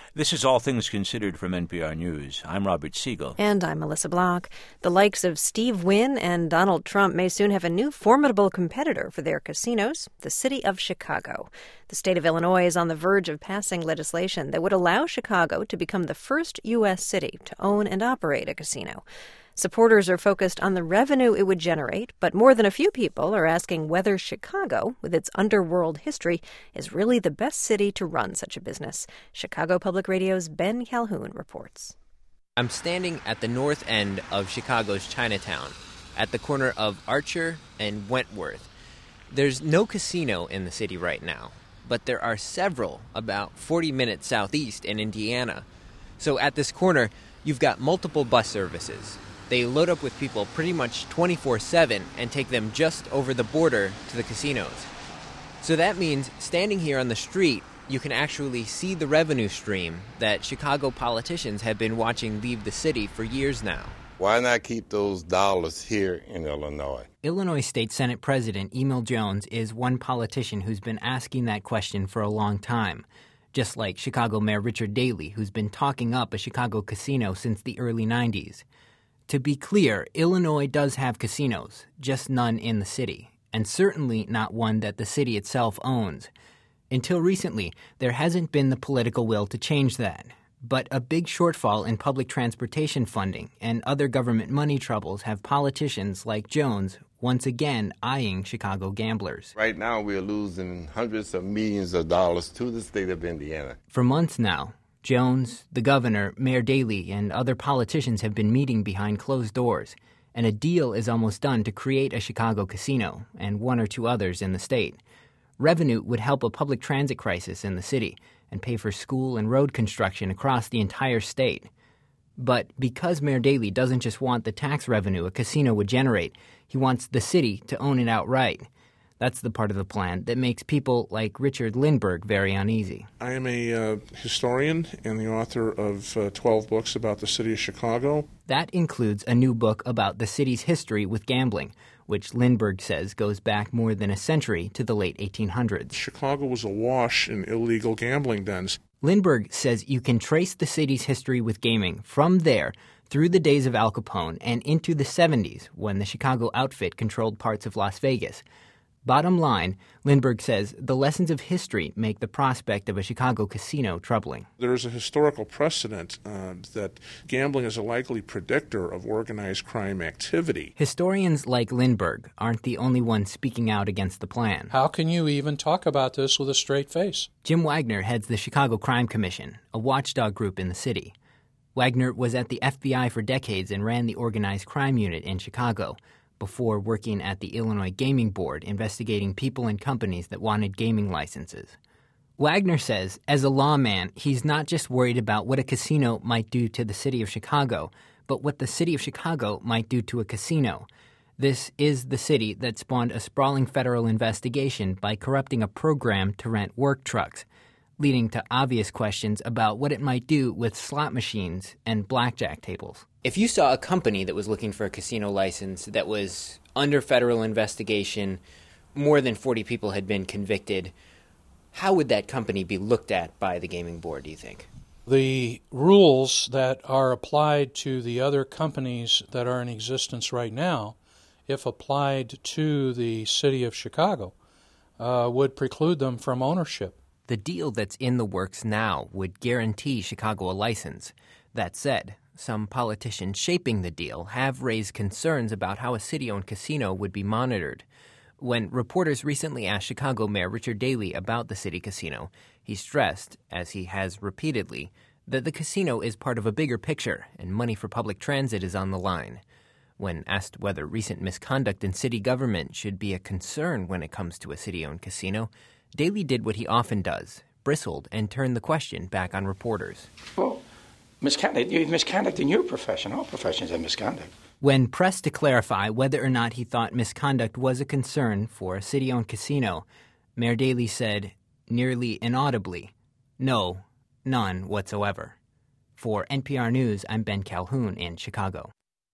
This is All Things Considered from NPR News. I'm Robert Siegel. And I'm Melissa Block. The likes of Steve Wynn and Donald Trump may soon have a new formidable competitor for their casinos, the city of Chicago. The state of Illinois is on the verge of passing legislation that would allow Chicago to become the first U.S. city to own and operate a casino. Supporters are focused on the revenue it would generate, but more than a few people are asking whether Chicago, with its underworld history, is really the best city to run such a business. Chicago Public Radio's Ben Calhoun reports. I'm standing at the north end of Chicago's Chinatown, at the corner of Archer and Wentworth. There's no casino in the city right now, but there are several about 40 minutes southeast in Indiana. So at this corner, you've got multiple bus services. They load up with people pretty much 24/7 and take them just over the border to the casinos. So that means standing here on the street, you can actually see the revenue stream that Chicago politicians have been watching leave the city for years now. Why not keep those dollars here in Illinois? Illinois State Senate President Emil Jones is one politician who's been asking that question for a long time, just like Chicago Mayor Richard Daley, who's been talking up a Chicago casino since the early 90s. To be clear, Illinois does have casinos, just none in the city, and certainly not one that the city itself owns. Until recently, there hasn't been the political will to change that. But a big shortfall in public transportation funding and other government money troubles have politicians like Jones once again eyeing Chicago gamblers. Right now, we're losing hundreds of millions of dollars to the state of Indiana. For months now, Jones, the governor, Mayor Daley, and other politicians have been meeting behind closed doors, and a deal is almost done to create a Chicago casino and one or two others in the state. Revenue would help a public transit crisis in the city and pay for school and road construction across the entire state. But because Mayor Daley doesn't just want the tax revenue a casino would generate, he wants the city to own it outright. That's the part of the plan that makes people like Richard Lindbergh very uneasy. I am a historian and the author of 12 books about the city of Chicago. That includes a new book about the city's history with gambling, which Lindbergh says goes back more than a century to the late 1800s. Chicago was awash in illegal gambling dens. Lindbergh says you can trace the city's history with gaming from there through the days of Al Capone and into the 70s when the Chicago outfit controlled parts of Las Vegas. Bottom line, Lindbergh says the lessons of history make the prospect of a Chicago casino troubling. There is a historical precedent that gambling is a likely predictor of organized crime activity. Historians like Lindbergh aren't the only ones speaking out against the plan. How can you even talk about this with a straight face? Jim Wagner heads the Chicago Crime Commission, a watchdog group in the city. Wagner was at the FBI for decades and ran the organized crime unit in Chicago, before working at the Illinois Gaming Board investigating people and companies that wanted gaming licenses. Wagner says, as a lawman, he's not just worried about what a casino might do to the city of Chicago, but what the city of Chicago might do to a casino. This is the city that spawned a sprawling federal investigation by corrupting a program to rent work trucks, leading to obvious questions about what it might do with slot machines and blackjack tables. If you saw a company that was looking for a casino license that was under federal investigation, more than 40 people had been convicted, how would that company be looked at by the gaming board, do you think? The rules that are applied to the other companies that are in existence right now, if applied to the city of Chicago, would preclude them from ownership. The deal that's in the works now would guarantee Chicago a license. That said, some politicians shaping the deal have raised concerns about how a city-owned casino would be monitored. When reporters recently asked Chicago Mayor Richard Daley about the city casino, he stressed, as he has repeatedly, that the casino is part of a bigger picture and money for public transit is on the line. When asked whether recent misconduct in city government should be a concern when it comes to a city-owned casino, Daley did what he often does, bristled and turned the question back on reporters. Well, misconduct. You have misconduct in your profession. All professions have misconduct. When pressed to clarify whether or not he thought misconduct was a concern for a city-owned casino, Mayor Daley said, nearly inaudibly, "No, none whatsoever." For NPR News, I'm Ben Calhoun in Chicago.